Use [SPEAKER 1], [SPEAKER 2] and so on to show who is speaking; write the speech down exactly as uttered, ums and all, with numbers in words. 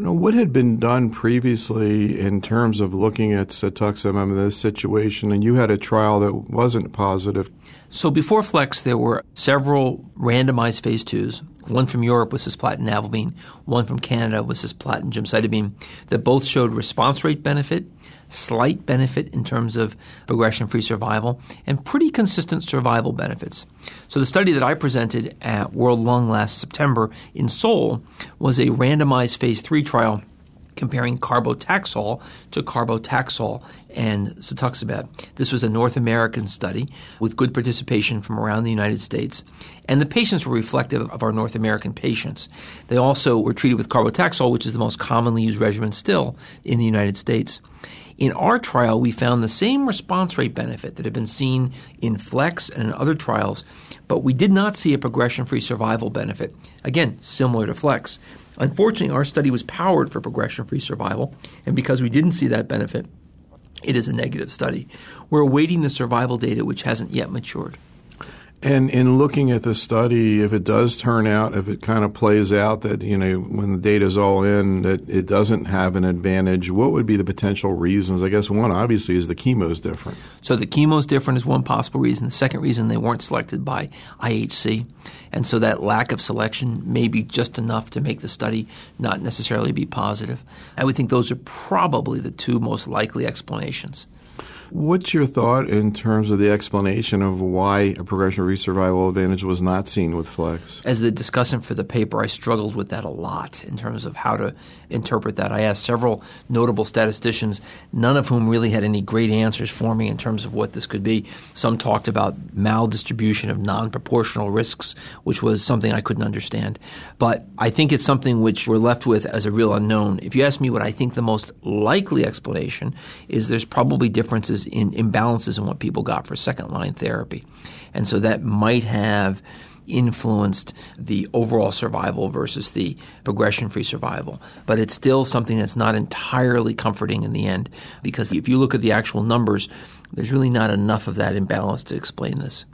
[SPEAKER 1] Now, what had been done previously in terms of looking at cetuximab in this situation, and you had a trial that wasn't positive?
[SPEAKER 2] So before FLEX, there were several randomized phase twos, one from Europe with cisplatin navalbine, one from Canada with cisplatin gemcitabine, that both showed response rate benefit, slight benefit in terms of progression-free survival, and pretty consistent survival benefits. So the study that I presented at World Lung last September in Seoul was a randomized phase three trial comparing carbotaxol to carbotaxol and cetuximab. This was a North American study with good participation from around the United States. And the patients were reflective of our North American patients. They also were treated with carbotaxol, which is the most commonly used regimen still in the United States. In our trial, we found the same response rate benefit that had been seen in FLEX and in other trials, but we did not see a progression-free survival benefit. Again, similar to FLEX. Unfortunately, our study was powered for progression-free survival, and because we didn't see that benefit, it is a negative study. We're awaiting the survival data, which hasn't yet matured.
[SPEAKER 1] And in looking at the study, if it does turn out, if it kind of plays out that, you know, when the data's all in, that it doesn't have an advantage, what would be the potential reasons? I guess one, obviously, is the chemo's different.
[SPEAKER 2] So the chemo's different is one possible reason. The second reason, they weren't selected by I H C. And so that lack of selection may be just enough to make the study not necessarily be positive. I would think those are probably the two most likely explanations.
[SPEAKER 1] What's your thought in terms of the explanation of why a progression-free survival advantage was not seen with FLEX?
[SPEAKER 2] As the discussant for the paper, I struggled with that a lot in terms of how to interpret that. I asked several notable statisticians, none of whom really had any great answers for me in terms of what this could be. Some talked about maldistribution of non-proportional risks, which was something I couldn't understand. But I think it's something which we're left with as a real unknown. If you ask me what I think the most likely explanation is, there's probably differences in imbalances in what people got for second-line therapy. And so that might have influenced the overall survival versus the progression-free survival. But it's still something that's not entirely comforting in the end, because if you look at the actual numbers, there's really not enough of that imbalance to explain this.